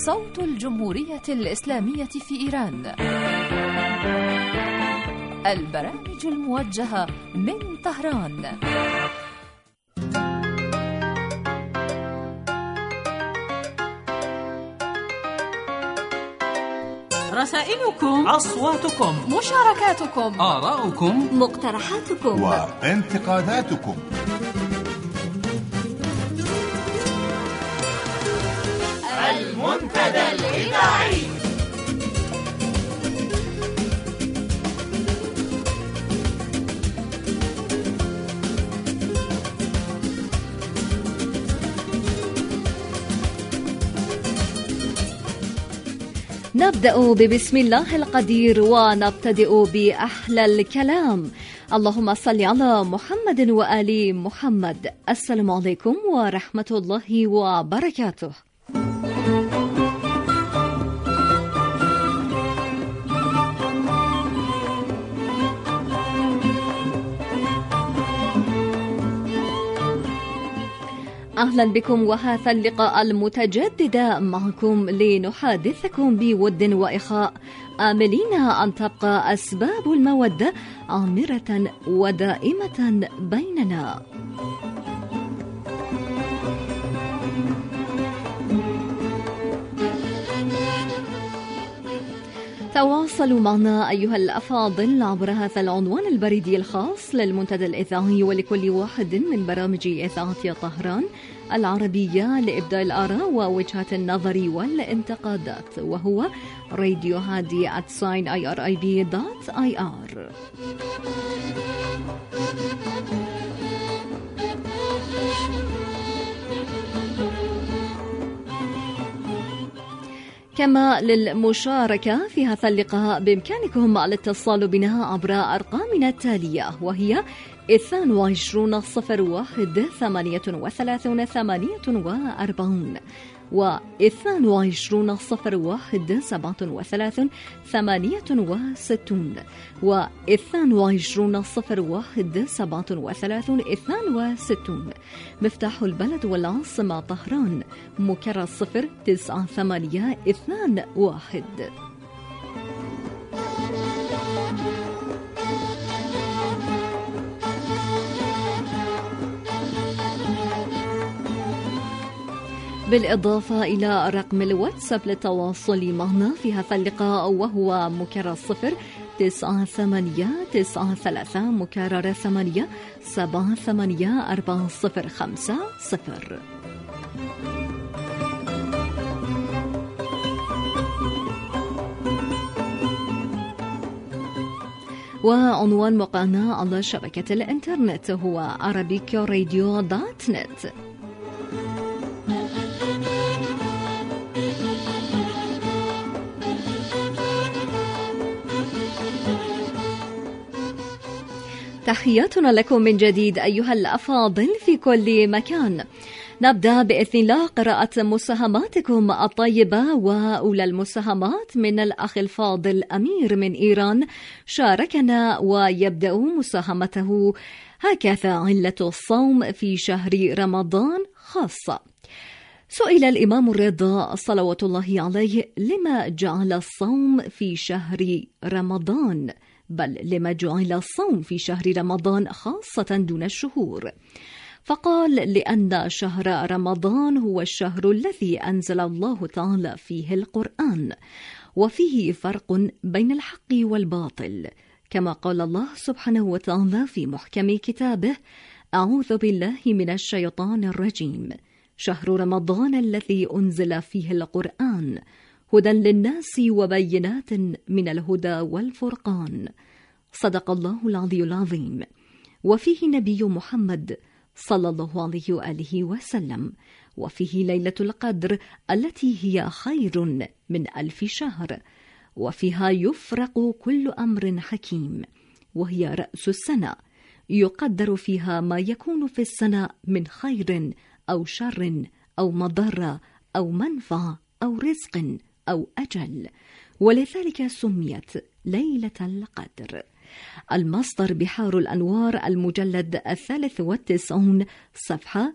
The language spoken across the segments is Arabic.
صوت الجمهورية الإسلامية في إيران. البرامج الموجهة من طهران. رسائلكم، أصواتكم، مشاركاتكم، آراؤكم، مقترحاتكم وانتقاداتكم. المنتدى الإذاعي. نبدأ ببسم الله القدير ونبتدئ بأحلى الكلام. اللهم صل على محمد وآل محمد. السلام عليكم ورحمة الله وبركاته. أهلا بكم، وهذا اللقاء المتجدد معكم لنحادثكم بود وإخاء، آملين أن تبقى أسباب المودة عامرة ودائمة بيننا. تواصلوا معنا أيها الأفاضل عبر هذا العنوان البريدي الخاص للمنتدى الإذاعي ولكل واحد من برامج إذاعة طهران العربية لإبداء الآراء ووجهات النظر والانتقادات، وهو radiohadi@irib.ir. كما للمشاركة في هذا اللقاء بإمكانكم الاتصال بنا عبر أرقامنا التالية، وهي 22 01 38 48 و22 01 37 68 و22 01 37 62. مفتاح البلد والعاصمة طهران، مكرر 09821. بالإضافة إلى رقم الواتساب للتواصل معنا في هذا اللقاء، وهو مكرر 09893 مكرر 8 78 4050. وعنوان موقعنا على شبكة الإنترنت هو arabicradio.net. تحياتنا لكم من جديد أيها الأفاضل في كل مكان. نبدأ بإذن الله قراءة مساهماتكم الطيبة، وأولى المساهمات من الأخ الفاضل أمير من إيران، شاركنا ويبدأ مساهمته هكذا: علة الصوم في شهر رمضان خاصة. سئل الإمام الرضا صلوات الله عليه: لما جعل الصوم في شهر رمضان؟ بل لما جعل الصوم في شهر رمضان خاصة دون الشهور؟ فقال: لأن شهر رمضان هو الشهر الذي أنزل الله تعالى فيه القرآن، وفيه فرق بين الحق والباطل، كما قال الله سبحانه وتعالى في محكم كتابه: أعوذ بالله من الشيطان الرجيم، شهر رمضان الذي أنزل فيه القرآن هدى للناس وبينات من الهدى والفرقان. صدق الله العلي العظيم. وفيه نبي محمد صلى الله عليه وآله وسلم، وفيه ليلة القدر التي هي خير من 1000 شهر، وفيها يفرق كل أمر حكيم، وهي رأس السنة، يقدر فيها ما يكون في السنة من خير أو شر أو مضرة أو منفعة أو رزق أو أجل، ولذلك سميت ليلة القدر. المصدر بحار الأنوار المجلد 93 صفحة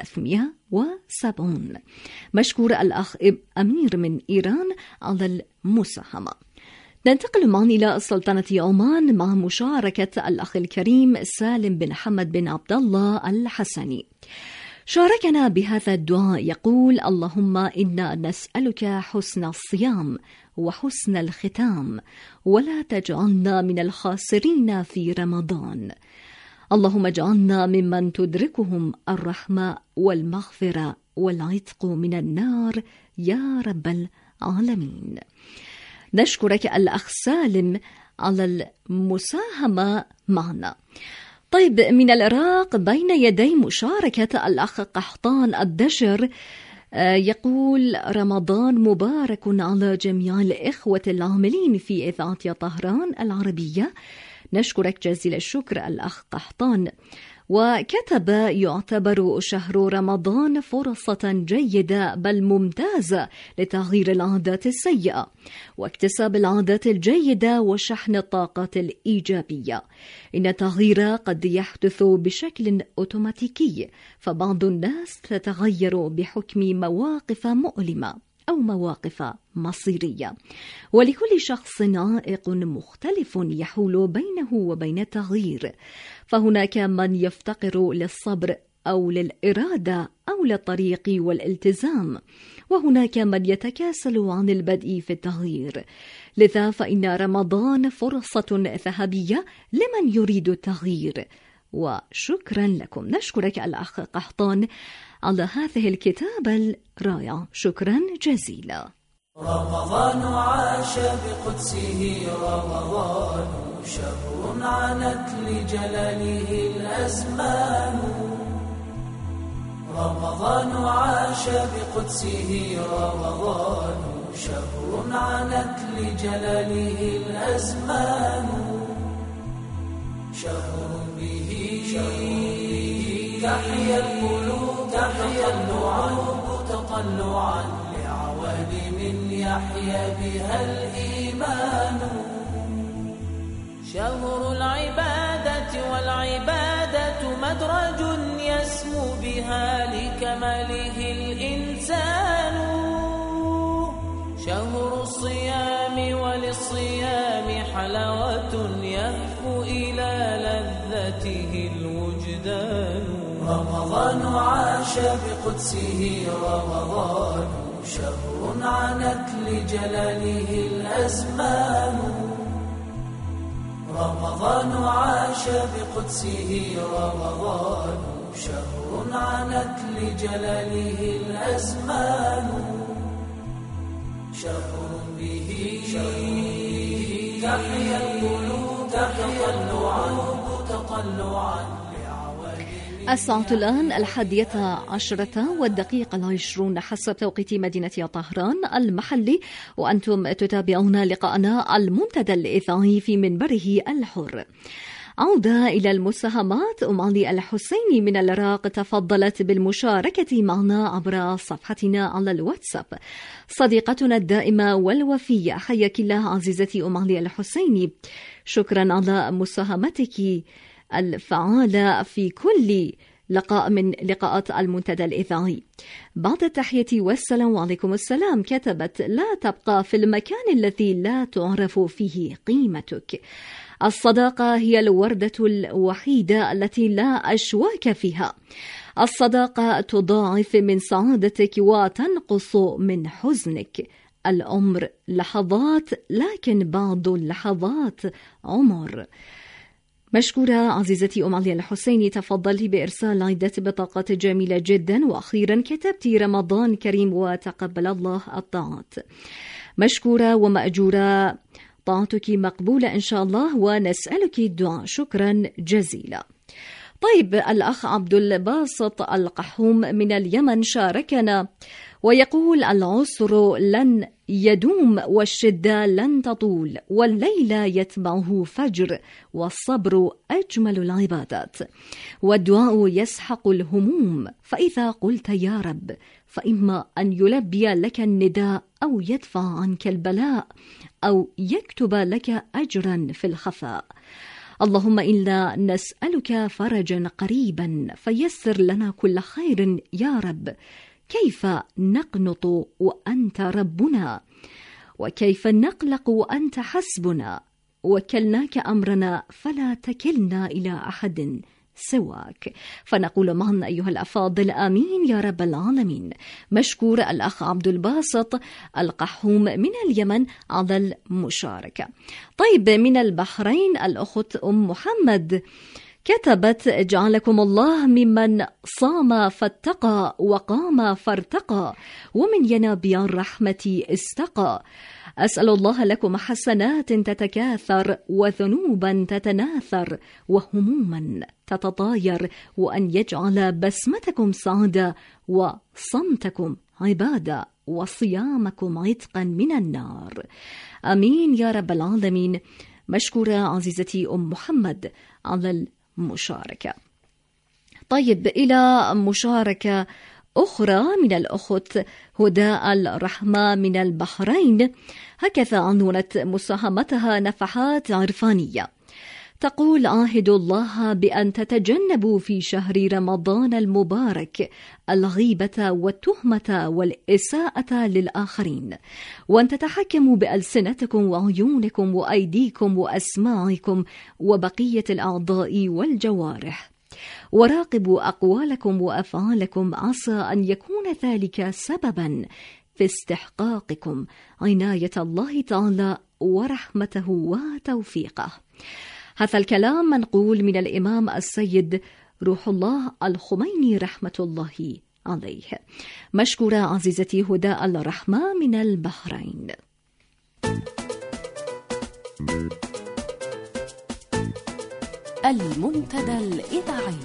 370. مشكور الأخ أمير من إيران على المساهمة. ننتقل معا إلى سلطنة عمان مع مشاركة الأخ الكريم سالم بن حمد بن عبد الله الحسني. شاركنا بهذا الدعاء يقول: اللهم إنا نسألك حسن الصيام وحسن الختام، ولا تجعلنا من الخاسرين في رمضان. اللهم اجعلنا ممن تدركهم الرحمة والمغفرة والعتق من النار يا رب العالمين. نشكرك الأخ سالم على المساهمة معنا. طيب، من العراق بين يدي مشاركة الأخ قحطان الدشر يقول: رمضان مبارك على جميع الإخوة العاملين في إذاعة طهران العربية. نشكرك جزيل الشكر الأخ قحطان. وكتب: يعتبر شهر رمضان فرصة جيدة بل ممتازة لتغيير العادات السيئة واكتساب العادات الجيدة وشحن الطاقات الإيجابية. إن التغيير قد يحدث بشكل أوتوماتيكي، فبعض الناس تتغير بحكم مواقف مؤلمة أو مواقف مصيرية، ولكل شخص عائق مختلف يحول بينه وبين التغيير. فهناك من يفتقر للصبر أو للإرادة أو للطريق والالتزام، وهناك من يتكاسل عن البدء في التغيير. لذا فإن رمضان فرصة ذهبية لمن يريد التغيير. وشكرا لكم. نشكرك الأخ قحطان على هذه الكتابة الرائعة، شكرا جزيلا. رمضان عاش بقدسه، رمضان شهر عنت لجلاله الأزمان. رمضان عاش بقدسه، رمضان شهر عنت لجلاله الأزمان. شهر به تحيا القلوب، تحيا القلوب تطلعا لعوالم يحيا بها الإيمان. شهر العبادة، والعبادة مدرج يسمو بها لكماله الإنسان. شهر الصيام، وللصيام حلاوة يهفو إلى لذته الوجدان. رمضان عاش بقدسه، رمضان شهر عنت لجلاله الأزمان. رمضان عاش بقدسه، رمضان شهر عنت لجلاله الأزمان. شهر به تحيا القلوب، تحيا القلوب تطلعا. الساعة الآن 11:20 حسب توقيت مدينة طهران المحلي، وأنتم تتابعون لقاءنا المنتدى الإذاعي في منبره الحر. عودة إلى المساهمات. أم علي الحسيني من العراق تفضلت بالمشاركة معنا عبر صفحتنا على الواتساب. صديقتنا الدائمة والوفية، حياك الله عزيزتي أم علي الحسيني، شكرا على مساهمتك الفعالة في كل لقاء من لقاءات المنتدى الإذاعي. بعد التحية والسلام عليكم السلام، كتبت: لا تبقى في المكان الذي لا تعرف فيه قيمتك. الصداقة هي الوردة الوحيدة التي لا أشواك فيها. الصداقة تضاعف من سعادتك وتنقص من حزنك. العمر لحظات، لكن بعض اللحظات عمر. مشكورة عزيزتي أم علي الحسيني، تفضلي بإرسال عدة بطاقات جميلة جدا، وأخيرا كتبتي: رمضان كريم وتقبل الله الطاعات. مشكورة ومأجورة، طاعتك مقبولة إن شاء الله، ونسألك الدعاء. شكرا جزيلا. طيب، الأخ عبد الباسط القحوم من اليمن شاركنا ويقول: العسر لن يدوم والشدة لن تطول، والليل يتبعه فجر، والصبر أجمل العبادات، والدعاء يسحق الهموم. فإذا قلت يا رب، فإما أن يلبي لك النداء أو يدفع عنك البلاء أو يكتب لك أجرا في الخفاء. اللهم إنا نسألك فرجا قريبا فيسر لنا كل خير يا رب. كيف نقنط وأنت ربنا، وكيف نقلق وأنت حسبنا، وكلناك أمرنا فلا تكلنا إلى أحد سواك. فنقول معا أيها الأفاضل آمين يا رب العالمين. مشكور الأخ عبد الباسط القحوم من اليمن على المشاركة. طيب، من البحرين الأخت أم محمد كتبت: جعلكم الله ممن صام فاتقى وقام فارتقى ومن ينابيع الرحمة استقى. أسأل الله لكم حسنات تتكاثر وذنوبا تتناثر وهموما تتطاير، وأن يجعل بسمتكم سعادة وصمتكم عبادة وصيامكم عتقا من النار. آمين يا رب العالمين. مشكورة عزيزتي أم محمد على المشاركة. طيب، إلى مشاركة أخرى من الأخت هداء الرحمة من البحرين. هكذا عنونت مساهمتها نفحات عرفانية. تقول: عاهد الله بأن تتجنبوا في شهر رمضان المبارك الغيبة والتهمة والإساءة للآخرين، وأن تتحكموا بألسنتكم وعيونكم وأيديكم وأسماعكم وبقية الأعضاء والجوارح، وراقبوا أقوالكم وأفعالكم، عسى أن يكون ذلك سببا في استحقاقكم عناية الله تعالى ورحمته وتوفيقه. هذا الكلام منقول من الإمام السيد روح الله الخميني رحمة الله عليه. مشكورة عزيزتي هداء الرحمة من البحرين. المنتدى الإذاعي.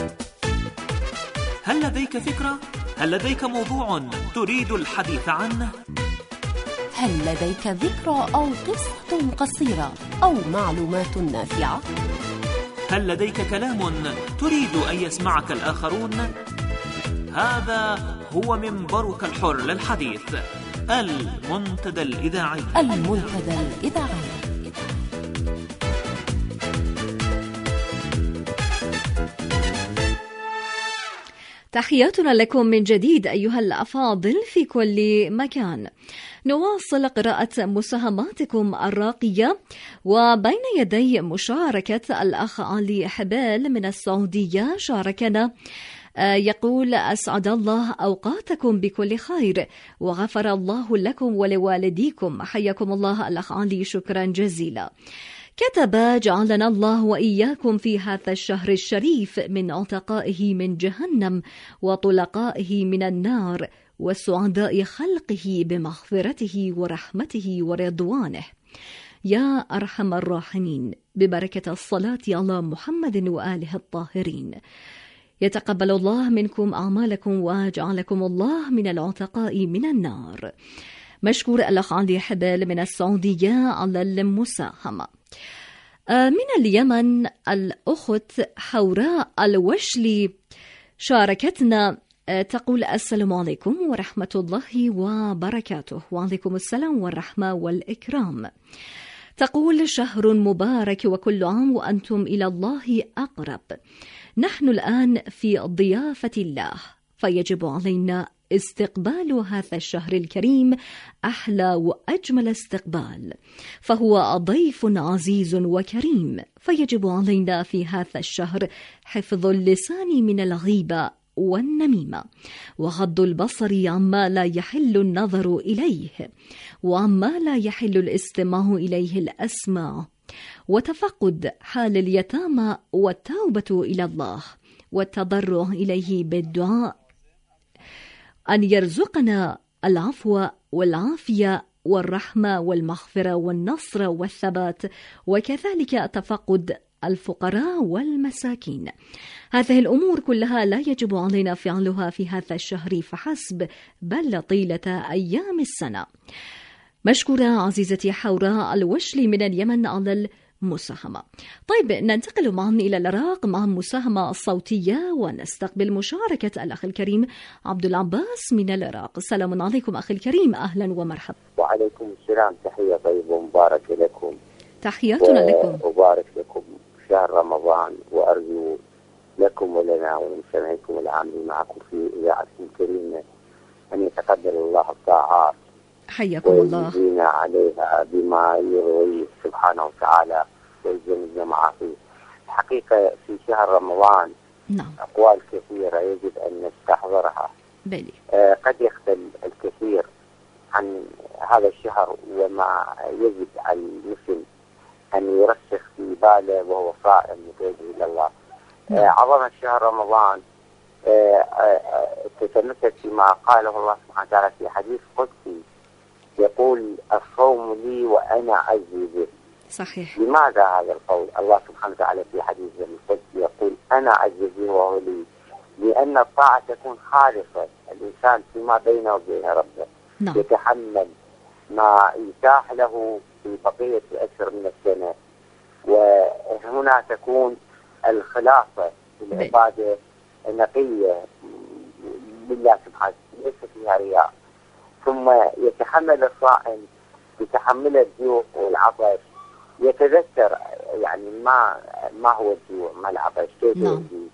هل لديك فكرة؟ هل لديك موضوع تريد الحديث عنه؟ هل لديك ذكرى أو قصة قصيرة أو معلومات نافعة؟ هل لديك كلام تريد أن يسمعك الآخرون؟ هذا هو منبرك الحر للحديث، المنتدى الإذاعي. المنتدى الإذاعي. تحياتنا لكم من جديد أيها الأفاضل في كل مكان. نواصل قراءة مساهماتكم الراقية، وبين يدي مشاركة الأخ علي حبال من السعودية. شاركنا يقول: أسعد الله أوقاتكم بكل خير وغفر الله لكم ولوالديكم. حياكم الله الأخ علي، شكرا جزيلا. كتب: جعلنا الله وإياكم في هذا الشهر الشريف من عتقائه من جهنم وطلقائه من النار وسعداء خلقه بمغفرته ورحمته ورضوانه يا أرحم الراحمين، ببركة الصلاة على محمد وآله الطاهرين. يتقبل الله منكم أعمالكم وجعلكم الله من العتقاء من النار. مشكور الأخ علي حبال من السعودية على المساهمة. من اليمن الأخت حوراء الوشلي شاركتنا، تقول: السلام عليكم ورحمة الله وبركاته. وعليكم السلام والرحمة والإكرام. تقول: شهر مبارك وكل عام وأنتم إلى الله أقرب. نحن الآن في ضيافة الله، فيجب علينا استقبال هذا الشهر الكريم أحلى وأجمل استقبال، فهو ضيف عزيز وكريم، فيجب علينا في هذا الشهر حفظ اللسان من الغيبة والنميمة، وغض البصر عما لا يحل النظر إليه، وعما لا يحل الاستماع إليه الأسماع، وتفقد حال اليتامى والتوبة إلى الله والتضرع إليه بالدعاء أن يرزقنا العفو والعافية والرحمة والمغفرة والنصر والثبات، وكذلك تفقد الفقراء والمساكين. هذه الأمور كلها لا يجب علينا فعلها في هذا الشهر فحسب، بل طيلة أيام السنة. مشكورة عزيزتي حوراء الوشلي من اليمن على المساهمة. طيب، ننتقل معا إلى العراق مع مساهمة صوتية، ونستقبل مشاركة الأخ الكريم عبد العباس من العراق. السلام عليكم أخي الكريم، أهلا ومرحبا. وعليكم السلام، تحية طيبة ومباركة لكم. تحياتنا لكم. وبارك لكم شهر رمضان، وأرجو لكم ولنا ولمستمعيكم العاملين معكم في إذاعتكم الكريمة أن يتقبل الله الطاعات حياكم الله ويجزينا عليها بما يرضي سبحانه وتعالى ويجزينا معه. الحقيقة في شهر رمضان نعم أقوال كثيرة يجب أن نستحضرها. بلي. قد يختل الكثير عن هذا الشهر وما يجب على المسلم أن يرسخ في باله وهو صائم متوجه إلى الله. عظمة شهر رمضان تتمثل فيما قاله الله سبحانه وتعالى في حديث قدسي يقول: الصوم لي وأنا أجزي به. صحيح. لماذا هذا القول؟ الله سبحانه وتعالى في حديث القدسي يقول: أنا أجزي به وهو لي، لأن الطاعة تكون خالصة، الإنسان فيما بينه وبين ربه نعم. يتحمل ما يتاح له في بقية أشهر من السنة، وهنا تكون الخلاصة في العبادة نقية لله سبحانه، ليس فيها رياء. ثم يتحمل الصائم بتحمل الجوع والعطش، يتذكر يعني ما هو الجوع ما العطش كيف يجي،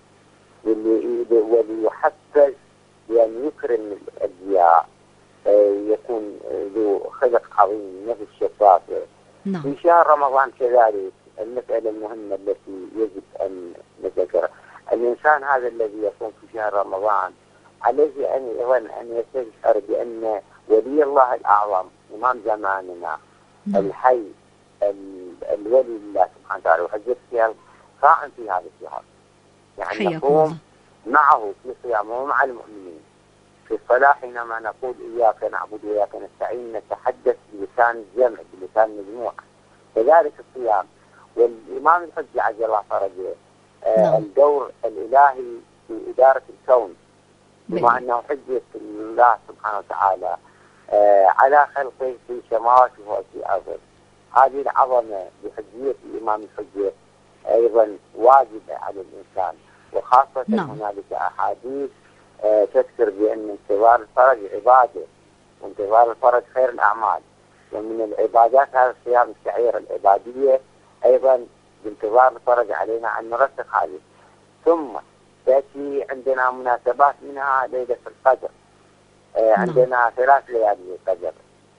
وليحفز بأن يكرم الأجياء، يكون ذو خلق عظيم نفس شفافة. في شهر رمضان كذلك المسألة المهمة التي يجب أن نذكرها، الإنسان هذا الذي يصوم في شهر رمضان عليه أن يستشعر بأن ولي الله الأعظم إمام زماننا الحي الولي لله سبحانه وتعالى وحجة فيها صائم في هذا الشهر، يعني نقوم معه في صيامه ومع المؤمنين في الصلاة حينما نقول إياك نعبد وإياك نستعين نتحدث بلسان الجمع بلسان المجموعة. كذلك الصيام والإمام الحجة عجل الله فرجه الدور الإلهي في إدارة الكون، بما أنه حجة الله سبحانه وتعالى على خلقه في سماواته وفي أرضه. هذه العظمة بحجية الإمام الحجة أيضا واجبة على الإنسان، وخاصة هنالك أحاديث تذكر بأن انتظار الفرج عبادة، وانتظار الفرج خير الأعمال، ومن العبادات هذا الصيام الشعيرة العبادية أيضا بانتظار الفرج علينا أن نرسخ هذه. ثم تأتي عندنا مناسبات منها ليلة القدر، عندنا 3 ليالي القدر،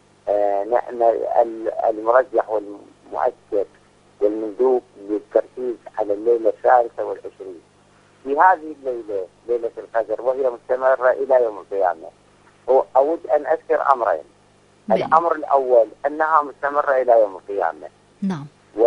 المرجح والمؤكد والمندوب للتركيز على الليلة 23 في هذه الليلة ليلة القدر، وهي مستمرة إلى يوم القيامة. أود أن أذكر أمرين. الأمر الأول أنها مستمرة إلى يوم القيامة. نعم.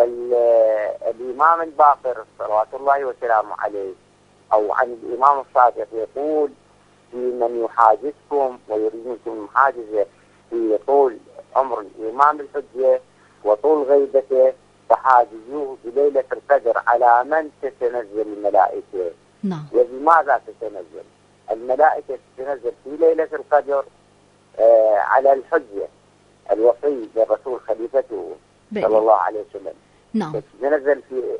والإمام الباقر صلوات الله وسلامه عليه أو عن الإمام الصادق يقول: في من يحاجزكم ويريد منكم المحاجزة في طول عمر الإمام الحجة وطول غيبته فحاجزوه بليلة القدر على من تتنزل الملائكة. نعم. وبماذا تتنزل؟ الملائكة تتنزل في ليلة القدر على الحجة الوصي للرسول خليفته صلى الله عليه وسلم. نعم. تتنزل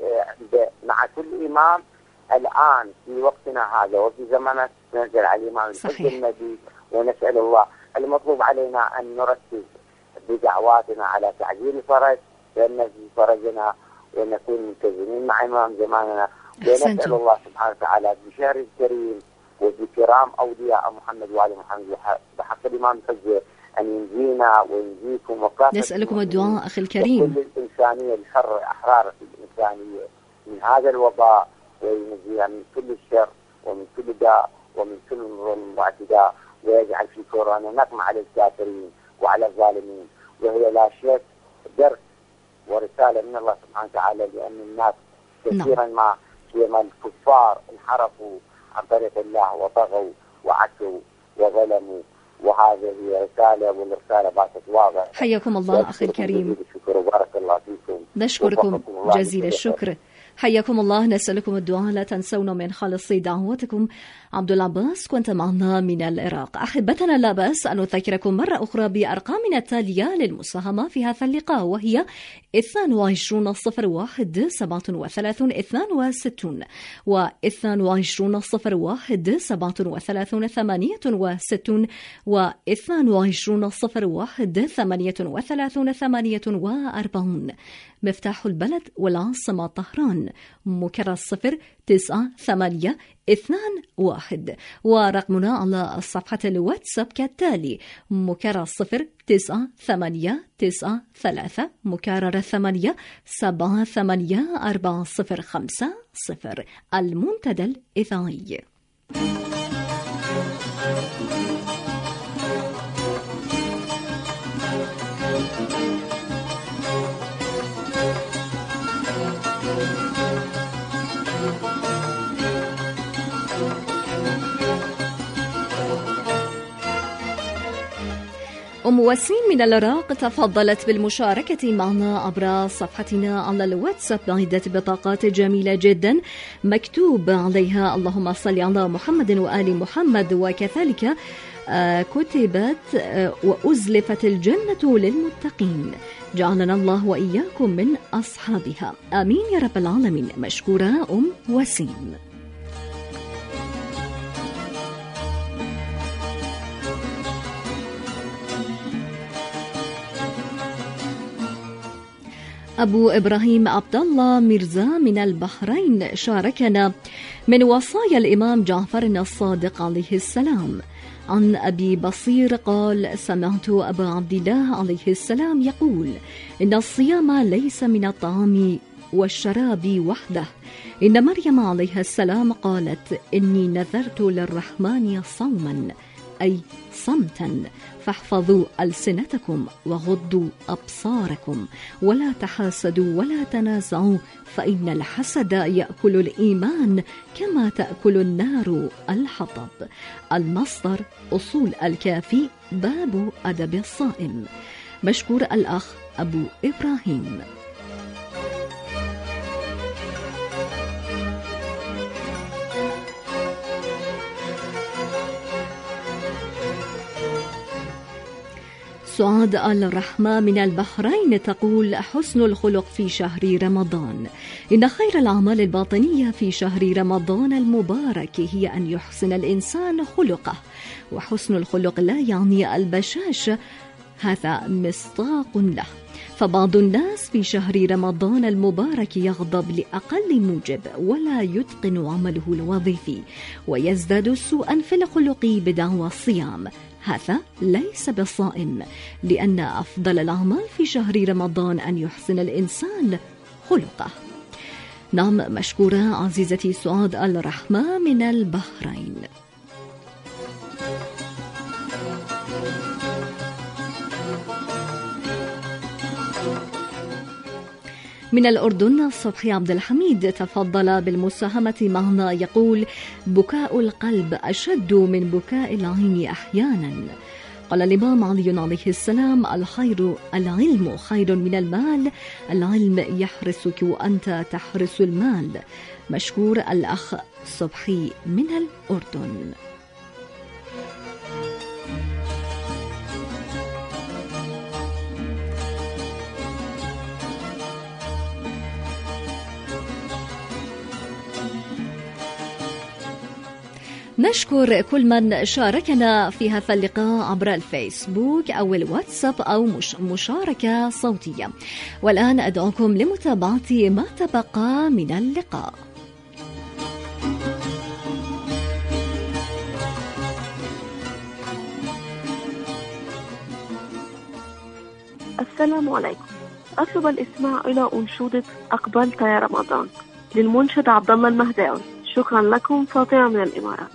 مع كل إمام الآن في وقتنا هذا وفي زماننا تتنزل على الإمام الحجة النبي، ونسأل الله. المطلوب علينا أن نركز بدعواتنا على تعجيل الفرج لأن في فرجنا ونكون ملتزمين مع إمام زماننا، ونسأل الله سبحانه وتعالى بشهر الكريم وبكرام أولياء محمد وآل محمد بحق الإمام الحجة أن ينجينا وينجيكم وكافة. نسألكم الدعاء أخي الكريم. كل الإنسانية الحر أحرار الإنسانية من هذا الوباء، وينجيها من كل الشر ومن كل داء ومن كل ظلم واعتداء، ويجعل في كورونا نقمة على الكافرين وعلى الظالمين، وهي لا شك درس ورسالة من الله سبحانه وتعالى، لأن الناس كثيرا ما فيما الكفار انحرفوا عن طريق الله وطغوا وعتوا وظلموا، وهذه هي رسالة، والرسالة باتت واضحة. حياكم الله أخي الكريم. شكرا وبارك الله فيكم. نشكركم جزيل الشكر. حياكم الله. نسألكم الدعاء، لا تنسون من خالص دعواتكم. عبد العباس كنت معنا من العراق. أحبتنا، لا بأس أن نذكركم مرة أخرى بأرقامنا التالية للمساهمة في هذا اللقاء، وهي 22-01-37-62 و22-01-37-68 و22-01-38-48. مفتاح البلد والعاصمة طهران مكرر 09821. ورقمنا على صفحة الواتساب كالتالي: مكرر 09893 مكرر 8784050. المنتدى الإذاعي. أم وسيم من العراق تفضلت بالمشاركة معنا عبر صفحتنا على الواتساب بعدة بطاقات جميلة جدا مكتوب عليها اللهم صل على محمد وآل محمد، وكذلك كتبت وأزلفت الجنة للمتقين. جعلنا الله وإياكم من أصحابها، آمين يا رب العالمين. مشكورة أم وسيم. أبو إبراهيم عبد الله ميرزا من البحرين شاركنا من وصايا الإمام جعفر الصادق عليه السلام. عن أبي بصير قال: سمعت أبا عبد الله عليه السلام يقول: إن الصيام ليس من الطعام والشراب وحده، إن مريم عليها السلام قالت: إني نذرت للرحمن صوما، أي صمتا، فاحفظوا ألسنتكم وغضوا أبصاركم ولا تحاسدوا ولا تنازعوا، فإن الحسد يأكل الإيمان كما تأكل النار الحطب. المصدر أصول الكافي، باب أدب الصائم. مشكور الأخ أبو إبراهيم. سعاد الرحمة من البحرين تقول: حسن الخلق في شهر رمضان. إن خير الأعمال الباطنية في شهر رمضان المبارك هي أن يحسن الإنسان خلقه، وحسن الخلق لا يعني البشاشة، هذا مصداق له. فبعض الناس في شهر رمضان المبارك يغضب لأقل موجب ولا يتقن عمله الوظيفي، ويزداد سوءا في الخلق بدعوى الصيام. هذا ليس بصائم، لأن أفضل الأعمال في شهر رمضان أن يحسن الإنسان خلقه. نعم، مشكورة عزيزتي سعاد الرحمة من البحرين. من الأردن صبحي عبد الحميد تفضل بالمساهمة معنا، يقول: بكاء القلب أشد من بكاء العين أحيانا. قال الإمام علي عليه السلام: العلم خير من المال، العلم يحرسك وأنت تحرس المال. مشكور الأخ صبحي من الأردن. نشكر كل من شاركنا في هذا اللقاء عبر الفيسبوك أو الواتساب أو مشاركة صوتية. والآن أدعوكم لمتابعة ما تبقى من اللقاء. السلام عليكم. أطلب الاستماع إلى أنشودة أقبلت يا رمضان للمنشد عبد الله المهداوي. شكرا لكم. فاطمة من الإمارات.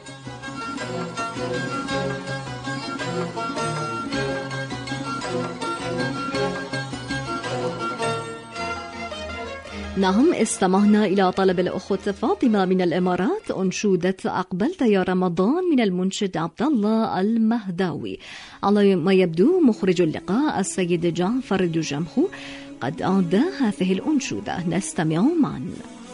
نعم، استمعنا إلى طلب الأخت فاطمة من الإمارات أنشودة أقبلت يا رمضان من المنشد عبد الله المهداوي. على ما يبدو مخرج اللقاء السيد جعفر دجمخو قد أعد هذه الأنشودة، نستمع معا.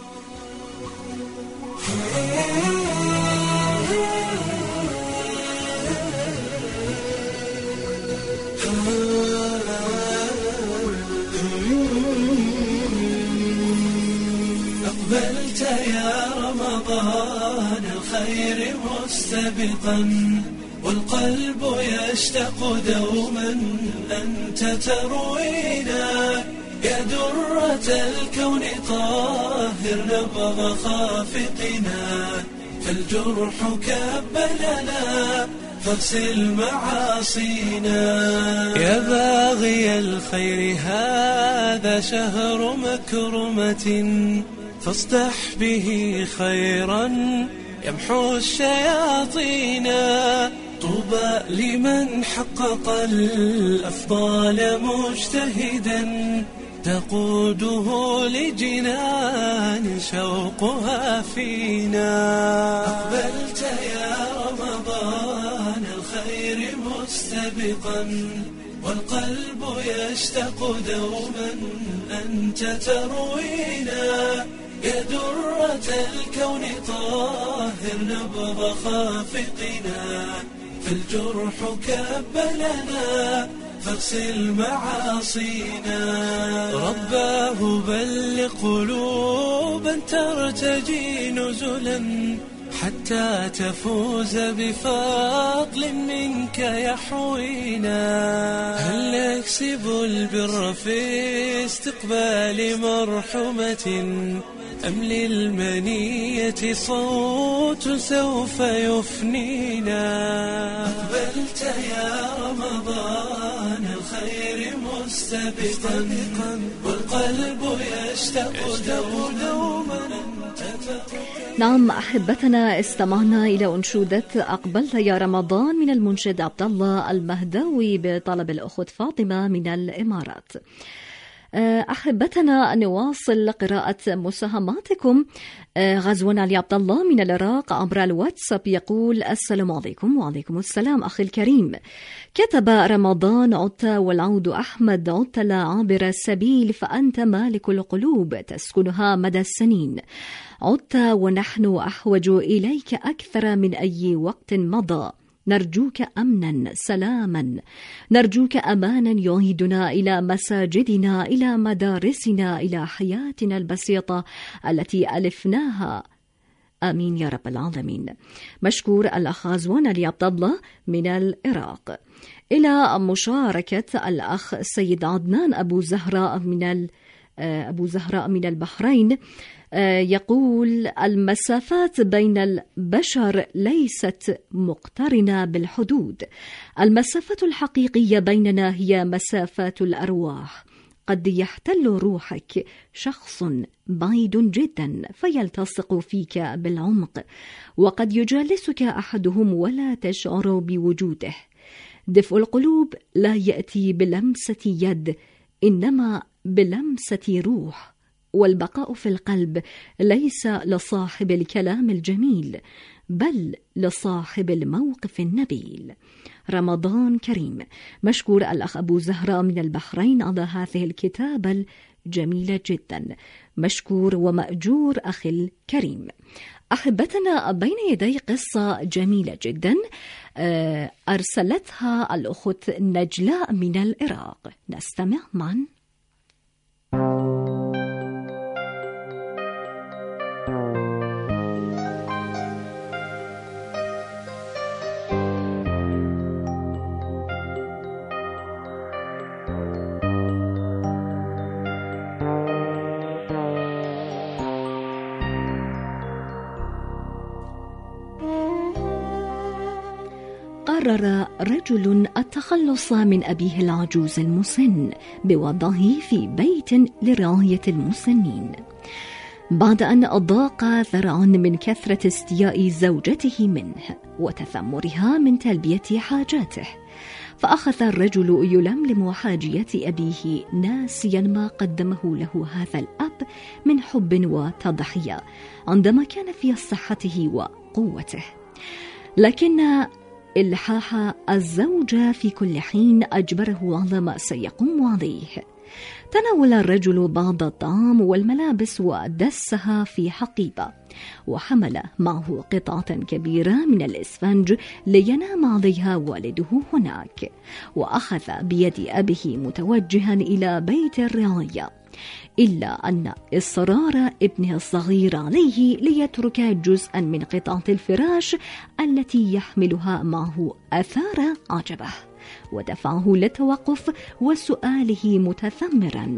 أقبلت يا رمضان الخير مستبقا، والقلب يشتاق دوما أنت تروينا يا درة الكون طاهر نبض خافقنا، فالجرح كبلنا فاغسل معاصينا. يا باغي الخير هذا شهر مكرمة، فاصدح به خيرا يمحو الشياطين. طوبى لمن حقق الأفضال مجتهدا، تقوده لجنان شوقها فينا. أقبلت يا رمضان الخير مستبقا، والقلب يشتاق دوما أنت تروينا. يا درة الكون طاهر نبض خافقنا، فالجرح كبلنا فاغسل معاصينا. رباه بلغ قلوبا ترتجي نزلا، حتى تفوز بفضل منك يحوينا. هل يكسب البر في استقبال مرحمة، أم للمنية صوت سوف يفنينا؟ أقبلت يا رمضان الخير مستبقا، والقلب يشتاق دوما. نعم أحبتنا، استمعنا إلى أنشودة أقبلت يا رمضان من المنشد عبد الله المهداوي بطلب الأخت فاطمة من الإمارات. أحبتنا نواصل قراءة مساهماتكم. غزوان علي عبد الله من العراق عبر الواتساب يقول: السلام عليكم. وعليكم السلام أخي الكريم. كتب رمضان: عدت والعود أحمد، عدت لا عابر السبيل، فأنت مالك القلوب تسكنها مدى السنين. عدت ونحن أحوج إليك أكثر من أي وقت مضى. نرجوك أمنا سلاما، نرجوك أمانا يعيدنا إلى مساجدنا، إلى مدارسنا، إلى حياتنا البسيطة التي ألفناها. آمين يا رب العالمين. مشكور الأخ غزوان علي عبد الله من العراق. إلى مشاركة الأخ السيد عدنان أبو زهراء من البحرين، يقول: المسافات بين البشر ليست مقترنة بالحدود، المسافة الحقيقية بيننا هي مسافات الأرواح. قد يحتل روحك شخص بعيد جدا فيلتصق فيك بالعمق، وقد يجالسك أحدهم ولا تشعر بوجوده. دفء القلوب لا يأتي بلمسة يد، إنما بلمسة روح. والبقاء في القلب ليس لصاحب الكلام الجميل، بل لصاحب الموقف النبيل. رمضان كريم. مشكور الأخ أبو زهراء من البحرين على هذه الكتابة الجميلة جدا. مشكور ومأجور أخي الكريم. أحبتنا، بين يدي قصة جميلة جدا أرسلتها الأخت نجلاء من العراق، نستمع معا. قرر رجل التخلص من أبيه العجوز المسن بوضعه في بيت لرعاية المسنين، بعد أن أضاق ذرعا من كثرة استياء زوجته منه وتذمرها من تلبية حاجاته. فأخذ الرجل يلملم حاجية أبيه، ناسيا ما قدمه له هذا الأب من حب وتضحية عندما كان في صحته وقوته. لكن إلحاح الزوجة في كل حين أجبره على ما سيقوم عليه. تناول الرجل بعض الطعام والملابس ودسها في حقيبة، وحمل معه قطعة كبيرة من الإسفنج لينام عليها والده هناك، وأخذ بيد أبيه متوجها إلى بيت الرعاية، إلا أن إصرار ابنه الصغير عليه ليترك جزءا من قطعة الفراش التي يحملها معه أثار عجبه، ودفعه للتوقف وسؤاله متذمرا: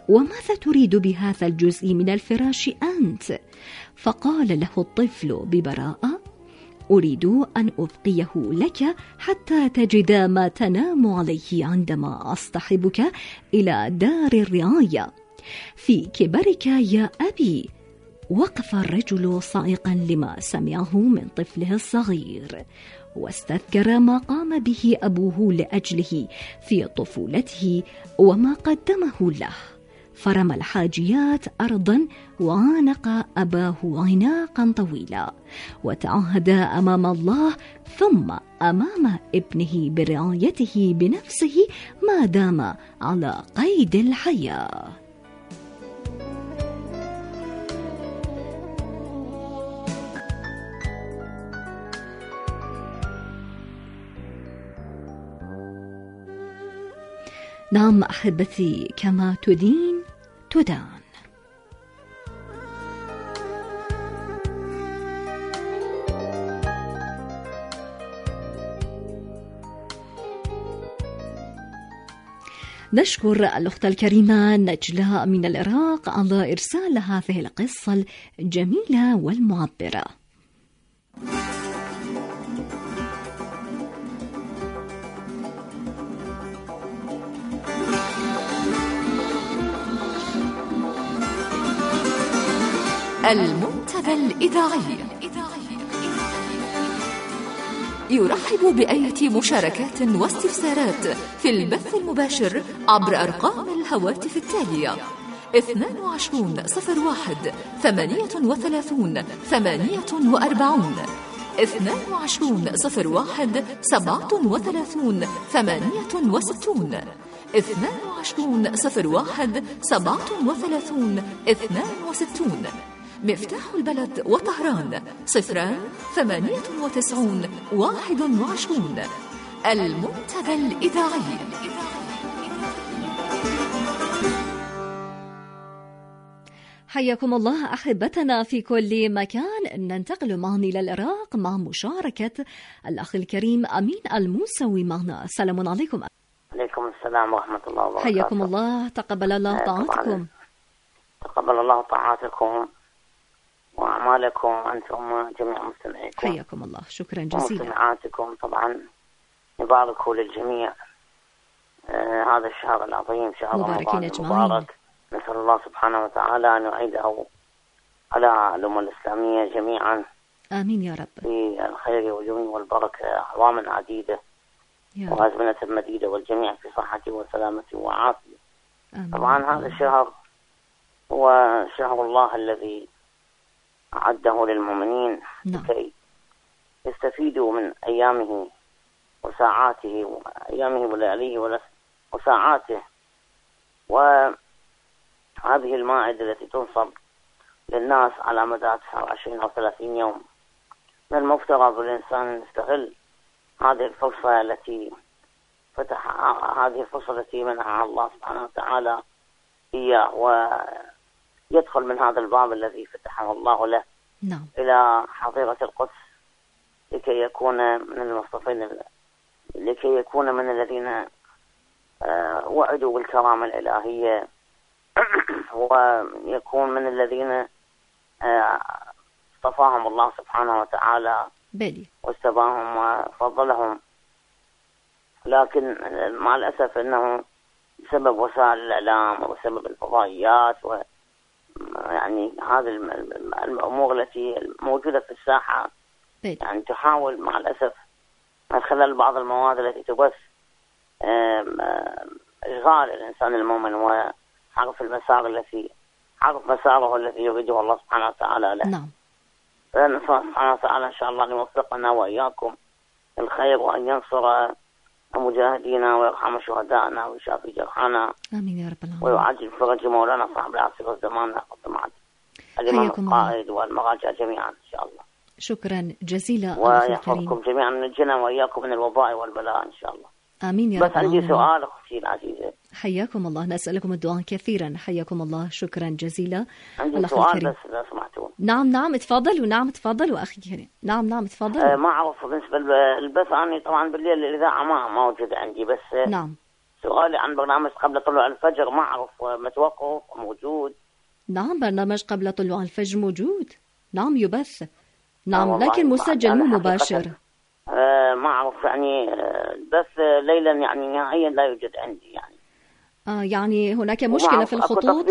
وماذا تريد بهذا الجزء من الفراش أنت؟ فقال له الطفل ببراءة: أريد أن أبقيه لك حتى تجد ما تنام عليه عندما أصطحبك إلى دار الرعاية. في كبرك يا أبي. وقف الرجل صائقا لما سمعه من طفله الصغير، واستذكر ما قام به أبوه لأجله في طفولته وما قدمه له، فرمى الحاجيات أرضا وعانق أباه عناقا طويلا، وتعهد أمام الله ثم أمام ابنه برعايته بنفسه ما دام على قيد الحياة. نعم أحبتي، كما تدين تدان. نشكر الأخت الكريمة نجلاء من العراق على إرسال هذه القصة الجميلة والمعبرة. المنتدى الإذاعي يرحب بأية مشاركات واستفسارات في البث المباشر عبر أرقام الهواتف التالية: 2201 38 48 2201 37 68 2201 37 62. مفتاح البلد وطهران 098 21. المنتدى الإذاعي. حياكم الله أحبتنا في كل مكان. ننتقل معنا إلى العراق مع مشاركة الأخ الكريم أمين الموسوي معنا. السلام عليكم. عليكم السلام ورحمة الله وبركاته. حياكم الله، تقبل الله طاعتكم. تقبل الله طاعاتكم وأعمالكم أنتم جميع مستمعيكم. حياكم الله، شكرا جزيلا. ومستمعاتكم طبعا نبارك للجميع هذا الشهر العظيم، شهر رمضان المبارك. نسأل الله سبحانه وتعالى أن يعيده على الأمة الإسلامية جميعا. آمين يا رب. في الخير واليمن والبركة أعواما عديدة وأزمنة مديدة، والجميع في صحة وسلامة وعافية. طبعا هذا الشهر هو شهر الله الذي أعده للمؤمنين لكي يستفيدوا من أيامه وساعاته وأيامه ولياليه وساعاته. وهذه المائدة التي تنصب للناس على مدى 29 أو 30 يوم، من المفترض بالإنسان يستغل هذه الفرصة التي هذه الفرصة التي منحها الله سبحانه وتعالى إياه، ويدخل من هذا الباب الذي فتحه الله له إلى حظيرة القدس لكي يكون من المصطفين، لكي يكون من الذين وعدوا بالكرامة الإلهية، ويكون من الذين اصطفاهم الله سبحانه وتعالى واستباهم وفضلهم. لكن مع الأسف أنه بسبب وسائل الإعلام وبسبب الفضائيات يعني هذه الأمور التي موجودة في الساحة يعني تحاول مع الأسف من خلال بعض المواد التي تبث إشغال الإنسان المؤمن وعرف مساره الذي يريده الله سبحانه وتعالى له. نعم. فنسأل سبحانه وتعالى إن شاء الله أن يوفقنا وإياكم الخير، وأن ينصر مجاهدينا ويرحم شهدائنا ويشافي جرحانا. آمين يا رب العالمين. ويعجل فرج مولانا صاحب العصر والزمان الإمام القائد والمراجع جميعا إن شاء الله. شكرا جزيلا. ويحفظكم جميعا من الجنة وإياكم من الوباء والبلاء إن شاء الله. آمين يا رب العالمين. بس عندي سؤال أختي العزيزة. حياكم الله، نسألكم الدعاء كثيرا. حياكم الله، شكرا جزيلا. عندي سؤال بس إذا سمحتون. نعم تفضلوا. نعم تفضلوا أخي كريم. نعم تفضلوا. ما أعرف بالنسبة للبث، أنا طبعا بالليل الإذاعة ما موجودة عندي، بس نعم سؤالي عن برنامج قبل طلوع الفجر، ما أعرف متوقف موجود. نعم برنامج قبل طلوع الفجر موجود، نعم يبث، نعم لكن مسجل مو مباشر. ما أعرف يعني، بس ليلا يعني نهائيا لا يوجد عندي يعني. يعني هناك مشكلة في الخطوط.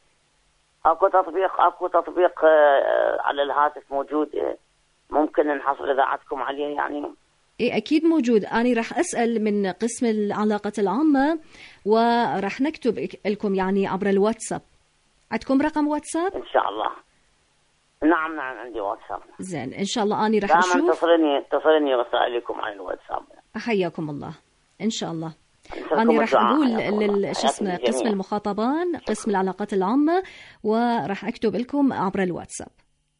أكو تطبيق على الهاتف موجود، ممكن نحصل إذاعتكم عليه يعني. إيه أكيد موجود. أنا راح أسأل من قسم العلاقات العامة وراح نكتب لكم يعني عبر الواتساب. عندكم رقم واتساب؟ إن شاء الله. نعم عندي واتساب. زين إن شاء الله أنا راح أشوف. تصلني رسائلكم على الواتساب. حياكم الله إن شاء الله. أنا راح أقول قسم المخاطبان، قسم العلاقات العامة، وراح أكتب لكم عبر الواتساب.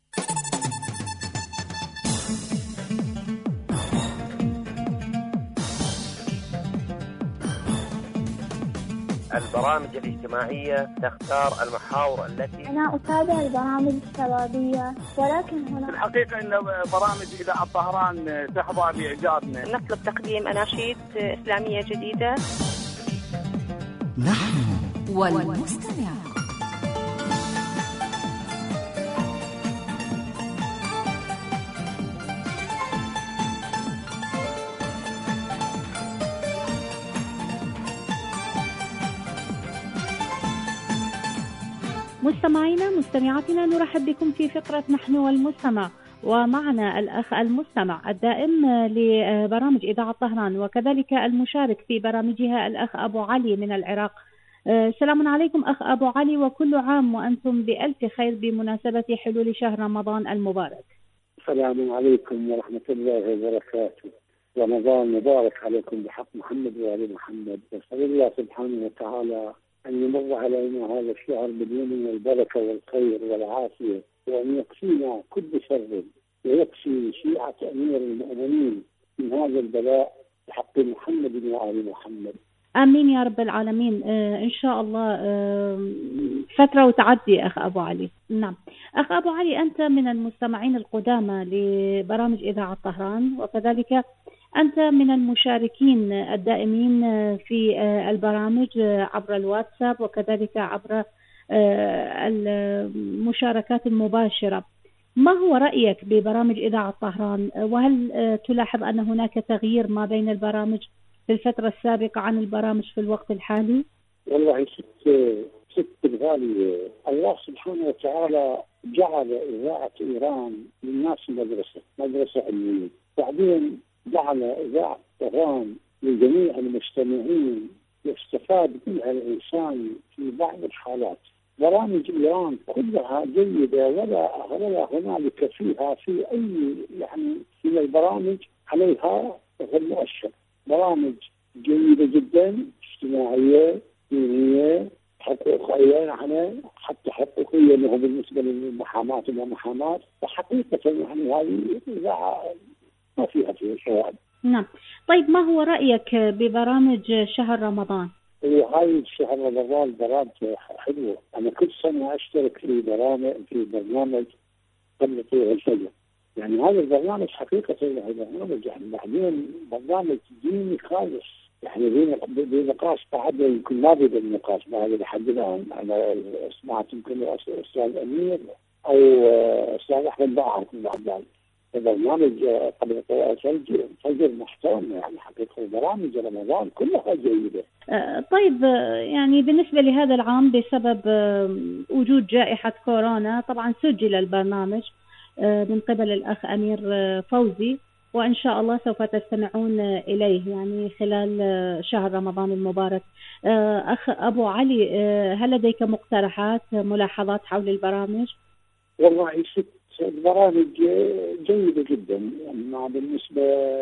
البرامج الاجتماعية تختار المحاور التي أنا أتابع البرامج الشبابية، ولكن هنا في الحقيقة أن برامج إذاعة طهران تحظى بإعجابنا. نطلب تقديم أناشيد إسلامية جديدة. نحن والمستمع. مستمعينا مستمعاتنا، نرحب بكم في فقرة نحن والمستمع، ومعنا الأخ المستمع الدائم لبرامج إذاعة طهران وكذلك المشارك في برامجها الأخ أبو علي من العراق. السلام عليكم أخ أبو علي، وكل عام وأنتم بألف خير بمناسبة حلول شهر رمضان المبارك. السلام عليكم ورحمة الله وبركاته، رمضان مبارك عليكم بحق محمد وآل محمد. وصلى الله سبحانه وتعالى أن يمر علينا هذا الشهر باليمن والبركة والخير والعافية، وأن يكفينا كل شر ويكفي شيعة أمير المؤمنين من هذا البلاء بحق محمد وآل محمد. آمين يا رب العالمين. إن شاء الله فترة وتعدي أخ أبو علي. نعم أخ أبو علي، أنت من المستمعين القدامى لبرامج إذاعة طهران، وكذلك أنت من المشاركين الدائمين في البرامج عبر الواتساب وكذلك عبر المشاركات المباشرة. ما هو رأيك ببرامج إذاعة طهران؟ وهل تلاحظ أن هناك تغيير ما بين البرامج في الفترة السابقة عن البرامج في الوقت الحالي؟ والله ست الغالية، الله سبحانه وتعالى جعل إذاعة إيران للناس مدرسة علمية، بعدين جعل إذاعة طهران لجميع المستمعين يستفاد منها الإنسان في بعض الحالات. برامج إيران كلها جيدة، ولا هنالك فيها في أي يعني من البرامج عليها المؤشر. برامج جيدة جدا، اجتماعية، دينية، حقوقية، يعني حتى حقوقية له بالنسبة للمحامات والمحامات. وحقيقة يعني هذه إذاعة ما فيها شواذ. نعم. طيب ما هو رأيك ببرامج شهر رمضان؟ هاي شهر رمضان برامج حلوة. أنا كل سنة أشترك في برنامج قبل طلوع الفجر. يعني هذا البرنامج حقيقة برنامج يعني بعدين برنامج ديني خالص، يعني بنقاش بعد يمكن ما بيد النقاش بعد لحد الآن. أنا سمعت يمكن أستاذ أمير أو أستاذ أحمد باعت بعد ذلك. برنامج قبل طلوع الفجر محترم، يعني حقيقة برامج رمضان كلها جيدة. طيب يعني بالنسبة لهذا العام بسبب وجود جائحة كورونا طبعا سجل البرنامج من قبل الأخ أمير فوزي، وإن شاء الله سوف تستمعون إليه يعني خلال شهر رمضان المبارك. أخ أبو علي، هل لديك مقترحات ملاحظات حول البرامج؟ والله البرامج جيدة جدا، أما بالنسبة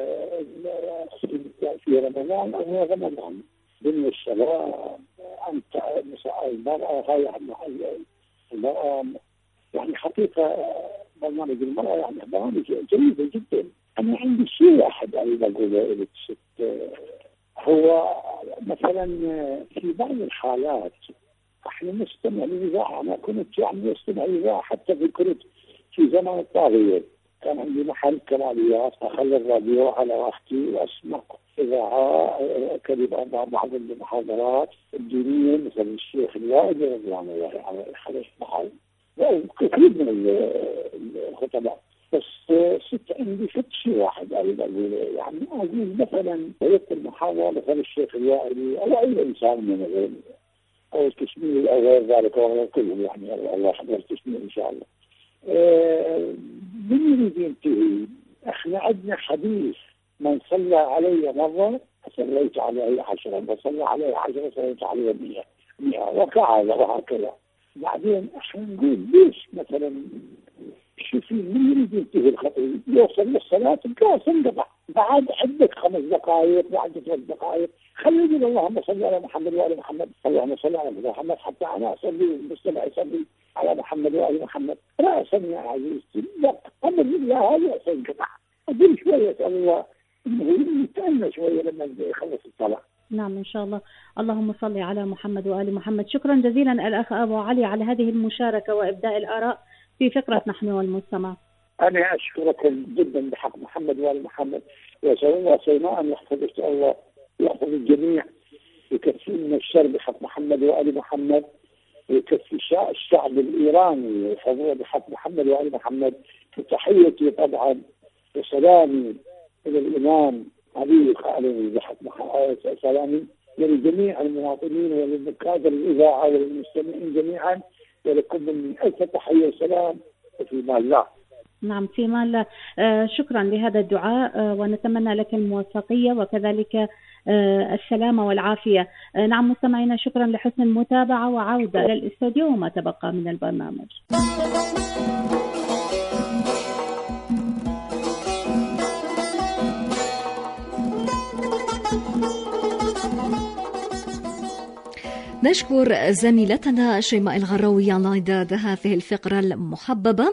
في رمضان هو رمضان بالنسبة أنت المرأة هاي المرأة يعني حقيقة برنامج المرأة يعني برامج جيدة جدا. أنا عندي شيء واحد أيضا أقوله لك، هو مثلا في بعض الحالات احنا نستمع للإذاعة. أنا كنت يعني نستمع للإذاعة حتى كنت في زمان الطاغية كان عندي محل كماليات، أخلي الراديو على وقتي وأسمع إذاعة كذب بعض المحاضرات الدينية مثل الشيخ الوائل رضوان الله على خلص محل كثير من الخطباء. بس عندي شيء واحد يعني أقول مثلا بيت المحاضرة مثل الشيخ الوائل أو أي إنسان من غير أو التشميل أو غير ذلك أو كلهم يعني الله يحضر التشميل إن شاء الله. من يريد ينتهي؟ احنا عندنا حديث من صلى علي مرة صليت عليه 10، من صلى عليه 10 صليت عليه 100 وهكذا. بعدين احنا نقول ليش مثلا شوفي من يريد ينتهي الخطيب يوصل للصلاة الكاس انقطع، بعد عندك 5 دقائق بعد 3 دقائق خلي يقول اللهم صل على محمد وآل محمد، اللهم صل على محمد حتى أنا أصلي المستمع يصلي على محمد وآل محمد رأسا يا عزيزتي. لا أمر الله هذا سينقطع. أقول شوية أسأل الله إنه يتأنى شوية لما يخلص الصلاة. نعم إن شاء الله. اللهم صل على محمد وآل محمد. شكرا جزيلا الأخ أبو علي على هذه المشاركة وإبداء الآراء في فقرة نحن والمستمع. أنا أشكركم جدا بحق محمد وآل محمد، وسيما أن يحفظك الله يحفظ الجميع، يكفي من الشر بحق محمد وآل محمد، ويكفي الشعب الإيراني يحفظه بحق محمد وآل محمد. تحيتي طبعا وسلامي إلى الإمام علي الخالدي بحق سلامي لجميع المواطنين وللكادر الإذاعة وللمستمعين جميعا، ولكم من ألف تحية وسلام وفي مال الله. نعم في مال الله. شكرا لهذا الدعاء ونتمنى لك الموفقية وكذلك السلامة والعافية. نعم مستمعينا شكرا لحسن المتابعة، وعودة إلى الاستوديو وما تبقى من البرنامج. نشكر زميلتنا شيماء الغراوي على إعداد هذه الفقرة المحببة،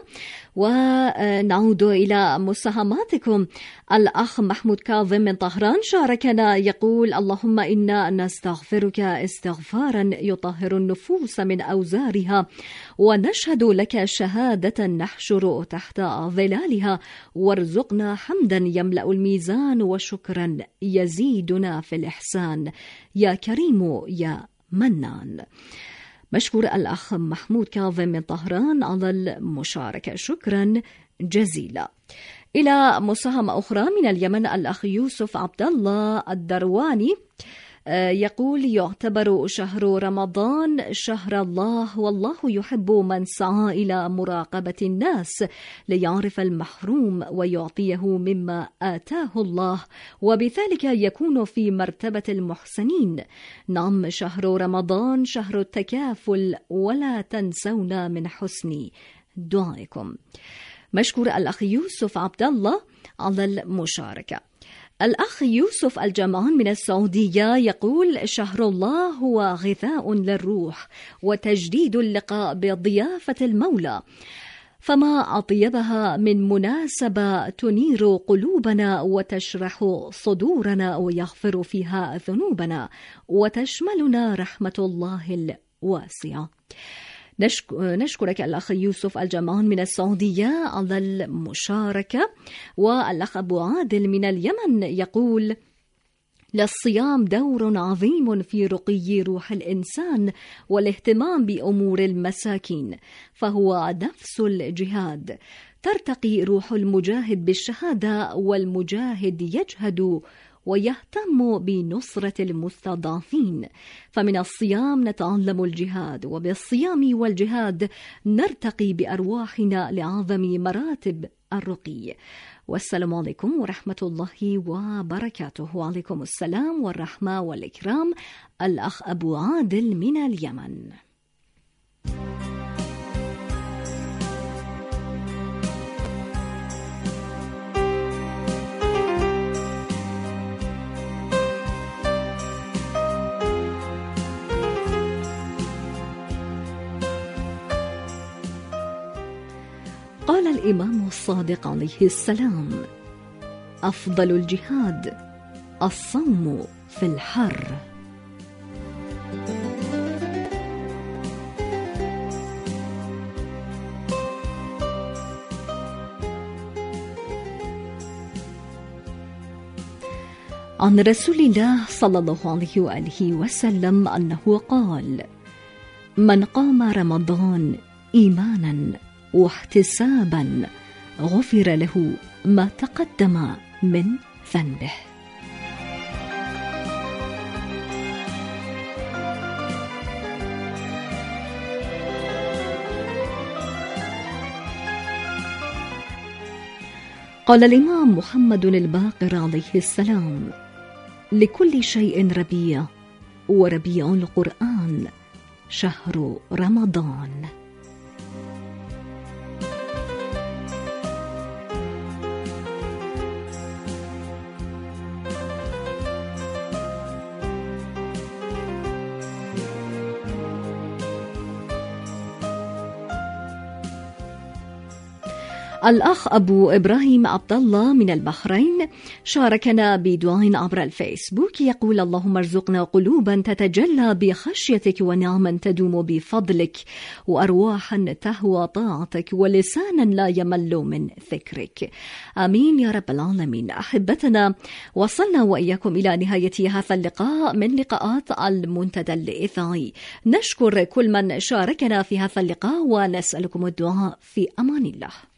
ونعود إلى مساهماتكم. الأخ محمود كاظم من طهران شاركنا يقول: اللهم إنا نستغفرك استغفارا يطهر النفوس من أوزارها، ونشهد لك شهادة نحشر تحت ظلالها، وارزقنا حمدا يملأ الميزان وشكرا يزيدنا في الإحسان يا كريم يا منان. مشكور الأخ محمود كاظم من طهران على المشاركة، شكرا جزيلا. إلى مساهمة أخرى من اليمن، الأخ يوسف عبد الله الدرواني يقول: يعتبر شهر رمضان شهر الله، والله يحب من سعى إلى مراقبة الناس ليعرف المحروم ويعطيه مما آتاه الله، وبذلك يكون في مرتبة المحسنين. نعم شهر رمضان شهر التكافل، ولا تنسونا من حسن دعائكم. مشكور الأخ يوسف عبد الله على المشاركة. الأخ يوسف الجمعان من السعودية يقول: شهر الله هو غذاء للروح وتجديد اللقاء بضيافة المولى، فما أطيبها من مناسبة تنير قلوبنا وتشرح صدورنا ويغفر فيها ذنوبنا وتشملنا رحمة الله الواسعة. نشكرك الأخ يوسف الجمعان من السعودية على المشاركة. والأخ أبو عادل من اليمن يقول: للصيام دور عظيم في رقي روح الإنسان والاهتمام بأمور المساكين، فهو نفس الجهاد. ترتقي روح المجاهد بالشهادة، والمجاهد يجهد ويهتم بنصرة المستضعفين. فمن الصيام نتعلم الجهاد، وبالصيام والجهاد نرتقي بأرواحنا لأعظم مراتب الرقي. والسلام عليكم ورحمة الله وبركاته. وعليكم السلام والرحمة والإكرام. الأخ أبو عادل من اليمن. قال الإمام الصادق عليه السلام: أفضل الجهاد الصوم في الحر. عن رسول الله صلى الله عليه وآله وسلم أنه قال: من قام رمضان إيمانا واحتسابا غفر له ما تقدم من ذنبه. قال الإمام محمد الباقر عليه السلام: لكل شيء ربيع، وربيع القرآن شهر رمضان. الأخ أبو إبراهيم عبد الله من البحرين شاركنا بدعاء عبر الفيسبوك، يقول: اللهم ارزقنا قلوبا تتجلى بخشيتك، ونعما تدوم بفضلك، وأرواحا تهوى طاعتك، ولسانا لا يمل من ذكرك. آمين يا رب العالمين. أحبتنا، وصلنا وإياكم إلى نهاية هذا اللقاء من لقاءات المنتدى الإذاعي. نشكر كل من شاركنا في هذا اللقاء ونسألكم الدعاء في أمان الله.